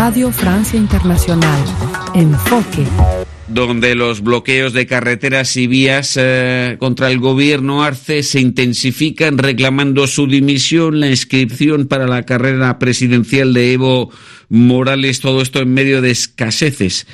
Radio Francia Internacional. Enfoque. Donde los bloqueos de carreteras y vías contra el gobierno Arce se intensifican, reclamando su dimisión, la inscripción para la carrera presidencial de Evo Morales. Todo esto en medio de escaseces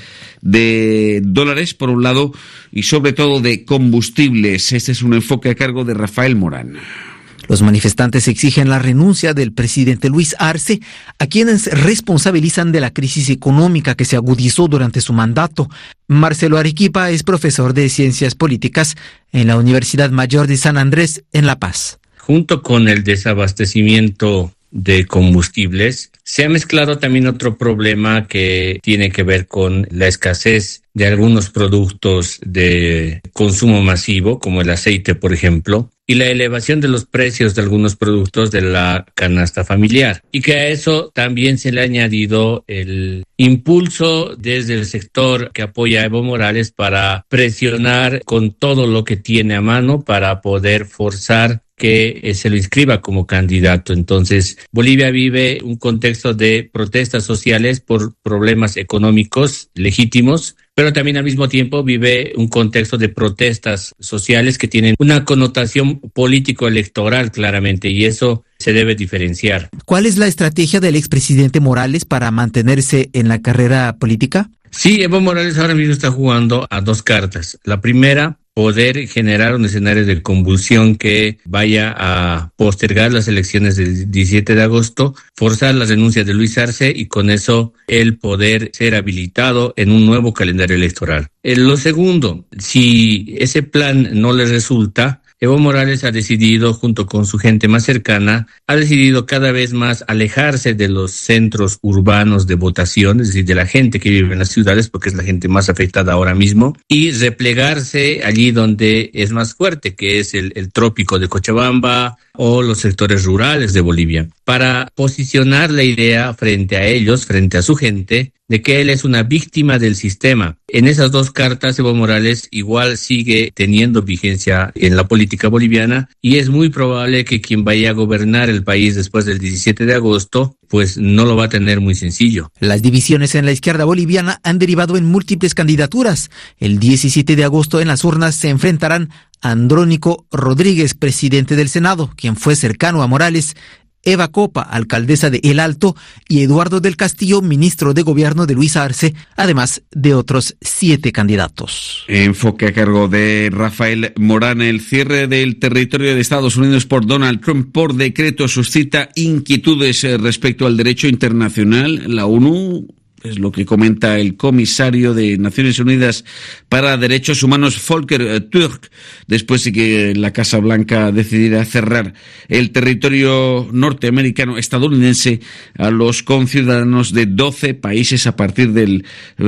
de dólares, por un lado, y sobre todo de combustibles. Este es un enfoque a cargo de Rafael Morán. Los manifestantes exigen la renuncia del presidente Luis Arce, a quienes responsabilizan de la crisis económica que se agudizó durante su mandato. Marcelo Arequipa es profesor de Ciencias Políticas en la Universidad Mayor de San Andrés, en La Paz. Junto con el desabastecimiento de combustibles, se ha mezclado también otro problema que tiene que ver con la escasez de algunos productos de consumo masivo, como el aceite, por ejemplo, y la elevación de los precios de algunos productos de la canasta familiar. Y que a eso también se le ha añadido el impulso desde el sector que apoya a Evo Morales para presionar con todo lo que tiene a mano para poder forzar que se lo inscriba como candidato. Entonces, Bolivia vive un contexto de protestas sociales por problemas económicos legítimos, pero también al mismo tiempo vive un contexto de protestas sociales que tienen una connotación político-electoral claramente, y eso se debe diferenciar. ¿Cuál es la estrategia del expresidente Morales para mantenerse en la carrera política? Sí, Evo Morales ahora mismo está jugando a dos cartas. La primera, poder generar un escenario de convulsión que vaya a postergar las elecciones del 17 de agosto, forzar la renuncia de Luis Arce y con eso el poder ser habilitado en un nuevo calendario electoral. Lo segundo, si ese plan no le resulta, Evo Morales ha decidido, junto con su gente más cercana, ha decidido cada vez más alejarse de los centros urbanos de votación, es decir, de la gente que vive en las ciudades, porque es la gente más afectada ahora mismo, y replegarse allí donde es más fuerte, que es el trópico de Cochabamba o los sectores rurales de Bolivia, para posicionar la idea frente a ellos, frente a su gente, de que él es una víctima del sistema. En esas dos cartas, Evo Morales igual sigue teniendo vigencia en la política boliviana y es muy probable que quien vaya a gobernar el país después del 17 de agosto, pues no lo va a tener muy sencillo. Las divisiones en la izquierda boliviana han derivado en múltiples candidaturas. El 17 de agosto en las urnas se enfrentarán Andrónico Rodríguez, presidente del Senado, quien fue cercano a Morales, Eva Copa, alcaldesa de El Alto, y Eduardo del Castillo, ministro de Gobierno de Luis Arce, además de otros 7 candidatos. Enfoque a cargo de Rafael Morán. El cierre del territorio de Estados Unidos por Donald Trump por decreto suscita inquietudes respecto al derecho internacional. La ONU, es lo que comenta el comisario de Naciones Unidas para Derechos Humanos, Volker Türk, después de que la Casa Blanca decidiera cerrar el territorio norteamericano estadounidense a los conciudadanos de 12 países a partir del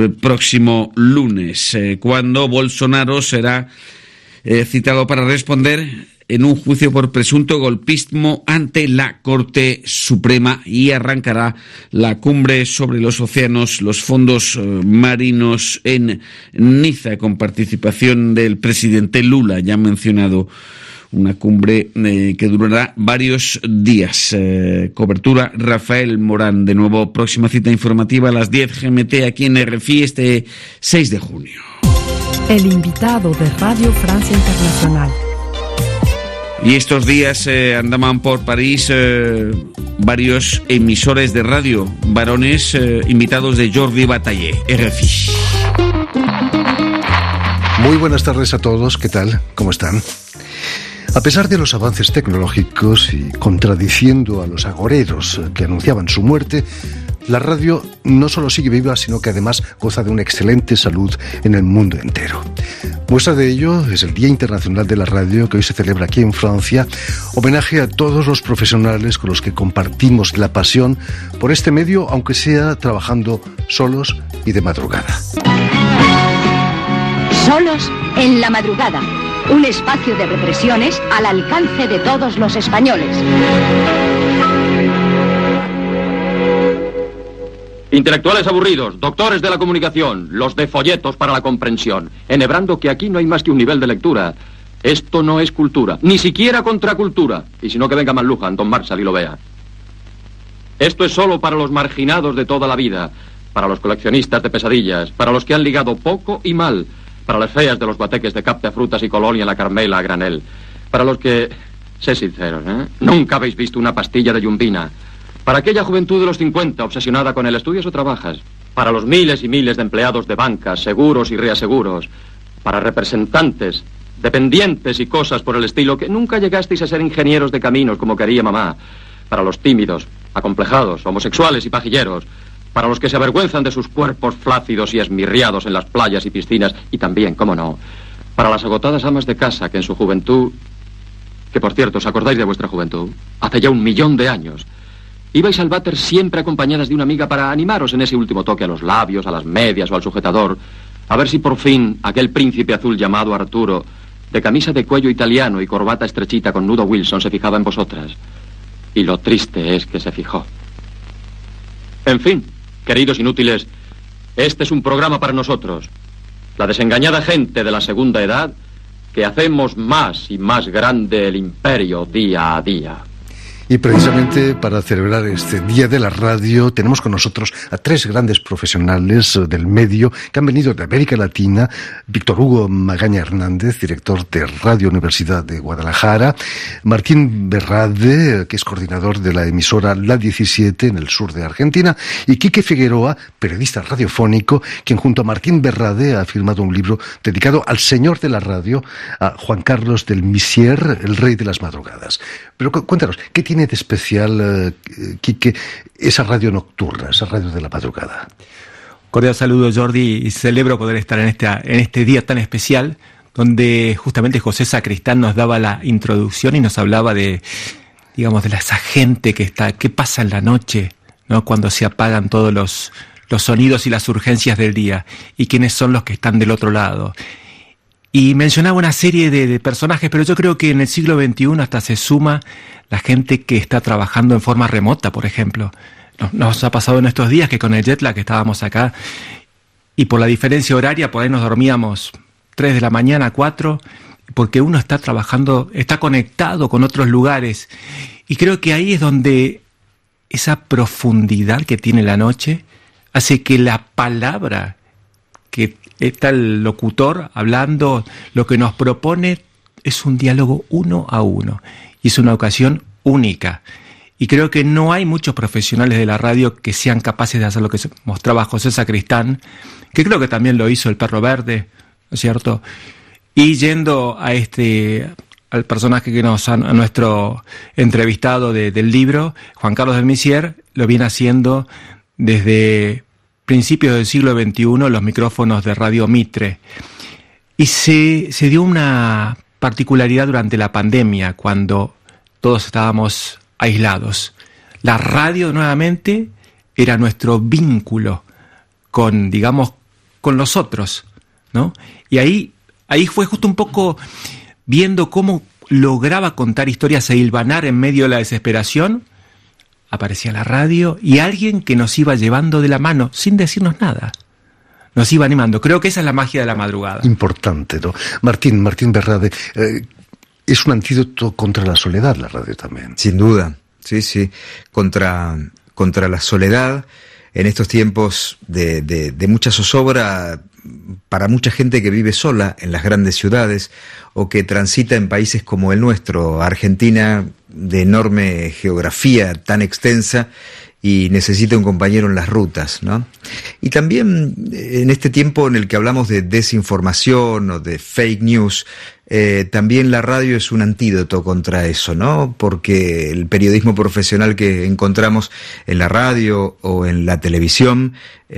próximo lunes, cuando Bolsonaro será citado para responder en un juicio por presunto golpismo ante la Corte Suprema, y arrancará la cumbre sobre los océanos, los fondos marinos en Niza, con participación del presidente Lula, ya mencionado. Una cumbre que durará varios días. Cobertura Rafael Morán. De nuevo, próxima cita informativa a las 10 GMT aquí en RFI este 6 de junio. El invitado de Radio Francia Internacional. Y estos días andaban por París varios emisores de radio, varones invitados de Jordi Bataller, RFI. Muy buenas tardes a todos, ¿qué tal? ¿Cómo están? A pesar de los avances tecnológicos y contradiciendo a los agoreros que anunciaban su muerte, la radio no solo sigue viva, sino que además goza de una excelente salud en el mundo entero. Muestra de ello es el Día Internacional de la Radio, que hoy se celebra aquí en Francia, homenaje a todos los profesionales con los que compartimos la pasión por este medio, aunque sea trabajando solos y de madrugada. Solos en la madrugada, un espacio de reflexiones al alcance de todos los españoles. Intelectuales aburridos, doctores de la comunicación, los de folletos para la comprensión, enhebrando que aquí no hay más que un nivel de lectura. Esto no es cultura, ni siquiera contracultura. Y si no, que venga McLuhan, Don Marshall, y lo vea. Esto es solo para los marginados de toda la vida, para los coleccionistas de pesadillas, para los que han ligado poco y mal, para las feas de los guateques de capta frutas y colonia en la Carmela a granel, para los que, sé sinceros, nunca habéis visto una pastilla de yumbina, para aquella juventud de los 50 obsesionada con el estudias o trabajas, para los miles y miles de empleados de bancas, seguros y reaseguros, para representantes, dependientes y cosas por el estilo que nunca llegasteis a ser ingenieros de caminos como quería mamá, para los tímidos, acomplejados, homosexuales y pajilleros, para los que se avergüenzan de sus cuerpos flácidos y esmirriados en las playas y piscinas, y también, cómo no, para las agotadas amas de casa que en su juventud, que por cierto, ¿os acordáis de vuestra juventud? Hace ya 1.000.000 de años. Ibais al váter siempre acompañadas de una amiga para animaros en ese último toque a los labios, a las medias o al sujetador, a ver si por fin aquel príncipe azul llamado Arturo, de camisa de cuello italiano y corbata estrechita con nudo Wilson, se fijaba en vosotras. Y lo triste es que se fijó. En fin, queridos inútiles, este es un programa para nosotros, la desengañada gente de la segunda edad, que hacemos más y más grande el imperio día a día. Y precisamente para celebrar este Día de la Radio tenemos con nosotros a 3 grandes profesionales del medio que han venido de América Latina. Víctor Hugo Magaña Hernández, director de Radio Universidad de Guadalajara. Martín Berrade, que es coordinador de la emisora La 17 en el sur de Argentina. Y Quique Figueroa, periodista radiofónico, quien junto a Martín Berrade ha firmado un libro dedicado al señor de la radio, a Juan Carlos del Misier, el rey de las madrugadas. Pero cuéntanos, ¿qué tiene de especial, Quique, esa radio nocturna, esa radio de la madrugada? Cordial saludo, Jordi, y celebro poder estar en este día tan especial, donde justamente José Sacristán nos daba la introducción y nos hablaba de esa gente qué pasa en la noche, ¿no? Cuando se apagan todos los sonidos y las urgencias del día, y quiénes son los que están del otro lado. Y mencionaba una serie de personajes, pero yo creo que en el siglo XXI hasta se suma la gente que está trabajando en forma remota, por ejemplo. Nos ha pasado en estos días que con el jet lag que estábamos acá, y por la diferencia horaria, por ahí nos dormíamos 3 de la mañana, 4, porque uno está trabajando, está conectado con otros lugares. Y creo que ahí es donde esa profundidad que tiene la noche hace que la palabra que está el locutor hablando, lo que nos propone es un diálogo 1 a 1 y es una ocasión única. Y creo que no hay muchos profesionales de la radio que sean capaces de hacer lo que mostraba José Sacristán, que creo que también lo hizo el Perro Verde, ¿no es cierto? Y yendo al personaje que a nuestro entrevistado del libro, Juan Carlos del Misier, lo viene haciendo desde principios del siglo XXI, los micrófonos de Radio Mitre. Y se dio una particularidad durante la pandemia, cuando todos estábamos aislados. La radio nuevamente era nuestro vínculo con los otros, ¿no? Y ahí fue justo un poco viendo cómo lograba contar historias e hilvanar en medio de la desesperación. Aparecía la radio y alguien que nos iba llevando de la mano sin decirnos nada. Nos iba animando. Creo que esa es la magia de la madrugada. Importante, ¿no? Martín Berrade, es un antídoto contra la soledad la radio también. Sin duda, sí. Contra la soledad, en estos tiempos de mucha zozobra, para mucha gente que vive sola en las grandes ciudades o que transita en países como el nuestro, Argentina, de enorme geografía tan extensa y necesita un compañero en las rutas, ¿no? Y también en este tiempo en el que hablamos de desinformación o de fake news, también la radio es un antídoto contra eso, ¿no? Porque el periodismo profesional que encontramos en la radio o en la televisión,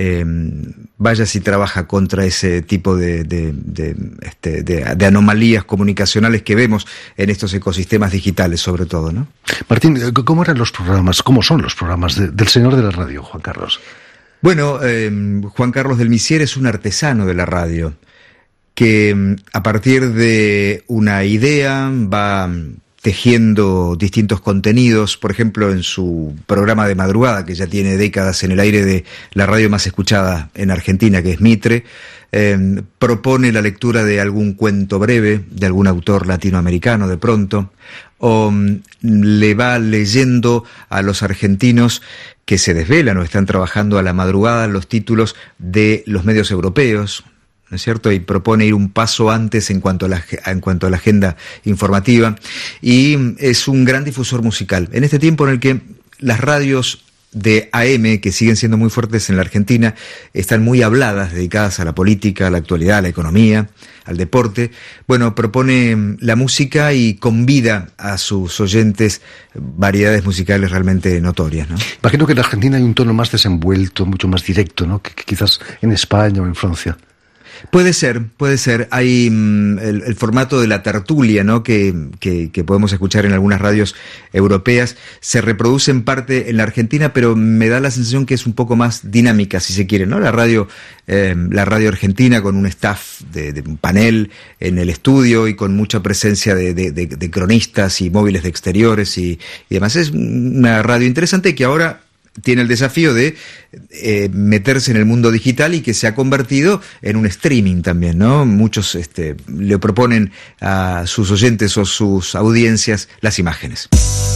vaya si trabaja contra ese tipo de anomalías comunicacionales que vemos en estos ecosistemas digitales, sobre todo, ¿no? Martín, ¿cómo eran los programas? ¿Cómo son los programas del señor de la radio, Juan Carlos? Bueno, Juan Carlos del Misier es un artesano de la radio, que a partir de una idea va tejiendo distintos contenidos, por ejemplo, en su programa de madrugada, que ya tiene décadas en el aire de la radio más escuchada en Argentina, que es Mitre, propone la lectura de algún cuento breve, de algún autor latinoamericano de pronto, o le va leyendo a los argentinos que se desvelan o están trabajando a la madrugada los títulos de los medios europeos, ¿no es cierto? Y propone ir un paso antes en cuanto a la agenda informativa, y es un gran difusor musical. En este tiempo en el que las radios de AM, que siguen siendo muy fuertes en la Argentina, están muy habladas, dedicadas a la política, a la actualidad, a la economía, al deporte, bueno, propone la música y convida a sus oyentes variedades musicales realmente notorias, ¿no? Imagino que en Argentina hay un tono más desenvuelto, mucho más directo, ¿no? Que quizás en España o en Francia. Puede ser. Hay el formato de la tertulia, ¿no? Que podemos escuchar en algunas radios europeas. Se reproduce en parte en la Argentina, pero me da la sensación que es un poco más dinámica, si se quiere, ¿no? La radio argentina, con un staff de un panel en el estudio y con mucha presencia de cronistas y móviles de exteriores y demás. Es una radio interesante que ahora tiene el desafío de meterse en el mundo digital y que se ha convertido en un streaming también, ¿no? Muchos le proponen a sus oyentes o sus audiencias las imágenes.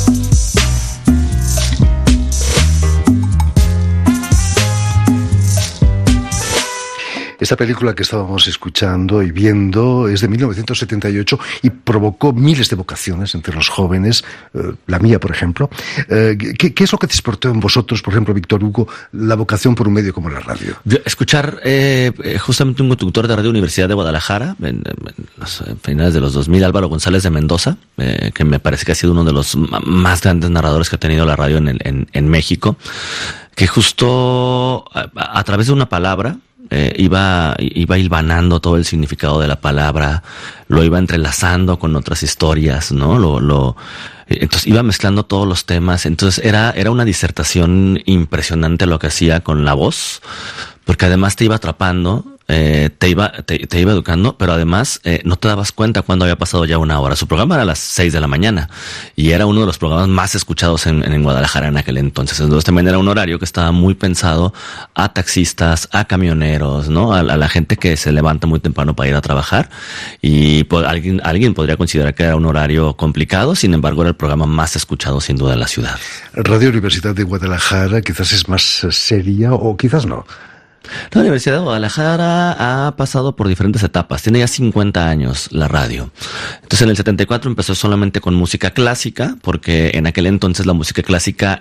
Esta película que estábamos escuchando y viendo es de 1978 y provocó miles de vocaciones entre los jóvenes, la mía, por ejemplo. ¿Qué es lo que despertó en vosotros, por ejemplo, Víctor Hugo, la vocación por un medio como la radio? Escuchar justamente un conductor de Radio Universidad de Guadalajara, en los finales de los 2000, Álvaro González de Mendoza, que me parece que ha sido uno de los más grandes narradores que ha tenido la radio en México, que justo a través de una palabra iba hilvanando todo el significado de la palabra, lo iba entrelazando con otras historias, ¿no? Entonces iba mezclando todos los temas. Entonces era una disertación impresionante lo que hacía con la voz, porque además te iba atrapando, te iba educando, pero además no te dabas cuenta cuando había pasado ya una hora. Su programa era a las 6 de la mañana y era uno de los programas más escuchados en Guadalajara en aquel entonces. Entonces también era un horario que estaba muy pensado a taxistas, a camioneros, ¿no? A la gente que se levanta muy temprano para ir a trabajar, y alguien podría considerar que era un horario complicado. Sin embargo, era el programa más escuchado sin duda en la ciudad. Radio Universidad de Guadalajara quizás es más seria o quizás no. La Universidad de Guadalajara ha pasado por diferentes etapas. Tiene ya 50 años la radio. Entonces en el 74 empezó solamente con música clásica, porque en aquel entonces la música clásica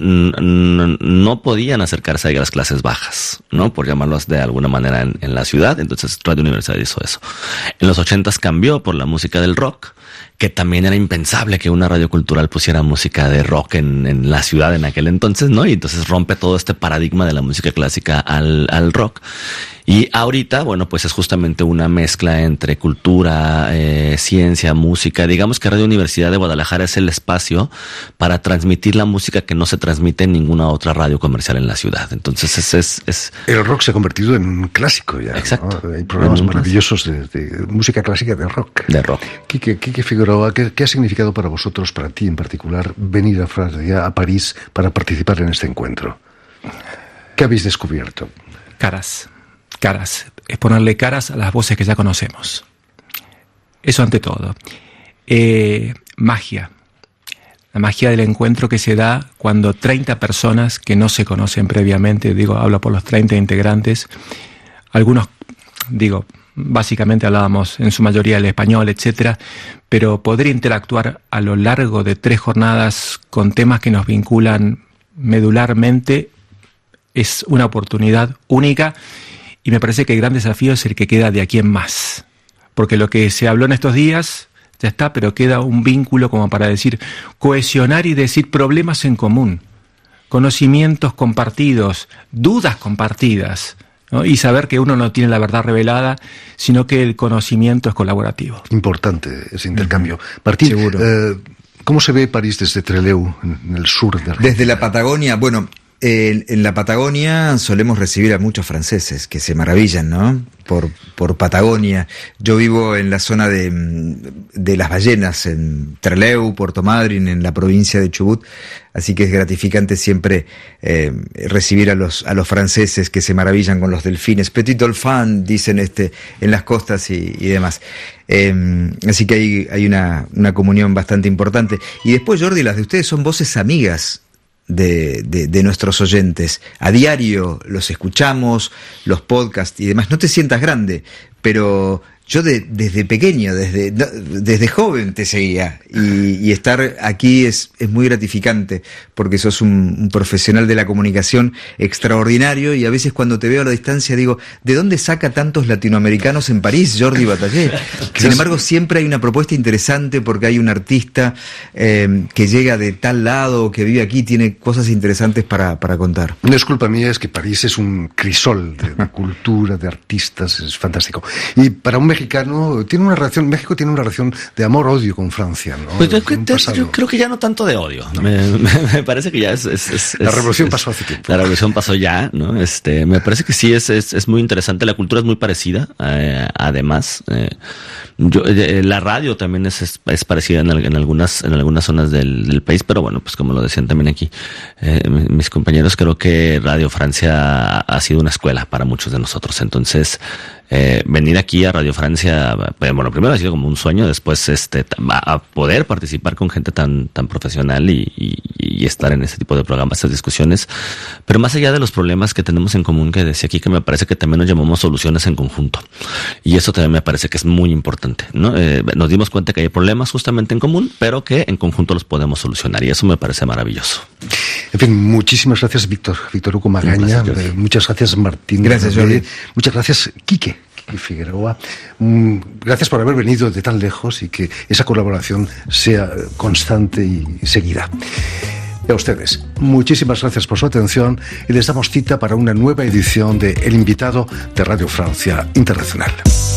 no podían acercarse a las clases bajas, ¿no? Por llamarlos de alguna manera en la ciudad. Entonces Radio Universidad hizo eso. En los 80s cambió por la música del rock, que también era impensable que una radio cultural pusiera música de rock en la ciudad en aquel entonces, ¿no? Y entonces rompe todo este paradigma de la música clásica al rock. Y ahorita, bueno, pues es justamente una mezcla entre cultura, ciencia, música. Digamos que Radio Universidad de Guadalajara es el espacio para transmitir la música que no se transmite en ninguna otra radio comercial en la ciudad. Entonces es el rock se ha convertido en un clásico ya. Exacto. ¿No? Hay programas maravillosos de música clásica de rock. De rock. Quique Figueroa, ¿qué ha significado para vosotros, para ti en particular, venir a Francia, a París, para participar en este encuentro? ¿Qué habéis descubierto? Caras. Es ponerle caras a las voces que ya conocemos. Eso ante todo. Magia. La magia del encuentro que se da cuando 30 personas que no se conocen previamente, hablo por los 30 integrantes, algunos, básicamente hablábamos en su mayoría el español, etcétera, pero poder interactuar a lo largo de 3 jornadas con temas que nos vinculan medularmente es una oportunidad única. Y me parece que el gran desafío es el que queda de aquí en más. Porque lo que se habló en estos días ya está, pero queda un vínculo como para decir, cohesionar y decir problemas en común, conocimientos compartidos, dudas compartidas, ¿no? Y saber que uno no tiene la verdad revelada, sino que el conocimiento es colaborativo. Importante ese intercambio. Martín, seguro. ¿Cómo se ve París desde Trelew, en el sur de Argentina? Desde la Patagonia, bueno, En la Patagonia solemos recibir a muchos franceses que se maravillan, ¿no? Por Patagonia. Yo vivo en la zona de las ballenas, en Trelew, Puerto Madryn, en la provincia de Chubut, así que es gratificante siempre recibir a los franceses que se maravillan con los delfines. Petit Dauphin, dicen en las costas y demás. Así que hay una comunión bastante importante. Y después, Jordi, las de ustedes son voces amigas de nuestros oyentes. A diario los escuchamos, los podcasts y demás. No te sientas grande, pero yo desde pequeño, desde joven te seguía, y estar aquí es muy gratificante, porque sos un profesional de la comunicación extraordinario, y a veces cuando te veo a la distancia digo, ¿de dónde saca tantos latinoamericanos en París, Jordi Bataller? Sin embargo, siempre hay una propuesta interesante, porque hay un artista que llega de tal lado, que vive aquí, tiene cosas interesantes para contar. No es culpa mía, es que París es un crisol de cultura, de artistas, es fantástico. Y para un mexicano México tiene una relación de amor-odio con Francia, ¿no? Pues yo creo que ya no tanto de odio. No. Me parece que ya la revolución pasó hace tiempo. La revolución pasó ya, ¿no? Me parece que sí es muy interesante. La cultura es muy parecida. Además, la radio también es parecida en algunas zonas del país, pero bueno, pues como lo decían también aquí mis compañeros, creo que Radio Francia ha sido una escuela para muchos de nosotros. Entonces, venir aquí a Radio Francia, bueno, primero ha sido como un sueño, después a poder participar con gente tan profesional y estar en este tipo de programas, estas discusiones, pero más allá de los problemas que tenemos en común, que decía aquí, que me parece que también nos llamamos soluciones en conjunto, y eso también me parece que es muy importante, ¿no? Nos dimos cuenta que hay problemas justamente en común, pero que en conjunto los podemos solucionar, y eso me parece maravilloso. En fin, muchísimas gracias, Víctor Hugo Magaña. Muchas gracias, Martín. Gracias, Jordi. Muchas gracias, Quique Figueroa. Gracias por haber venido de tan lejos, y que esa colaboración sea constante y seguida. Y a ustedes, muchísimas gracias por su atención, y les damos cita para una nueva edición de El Invitado de Radio Francia Internacional.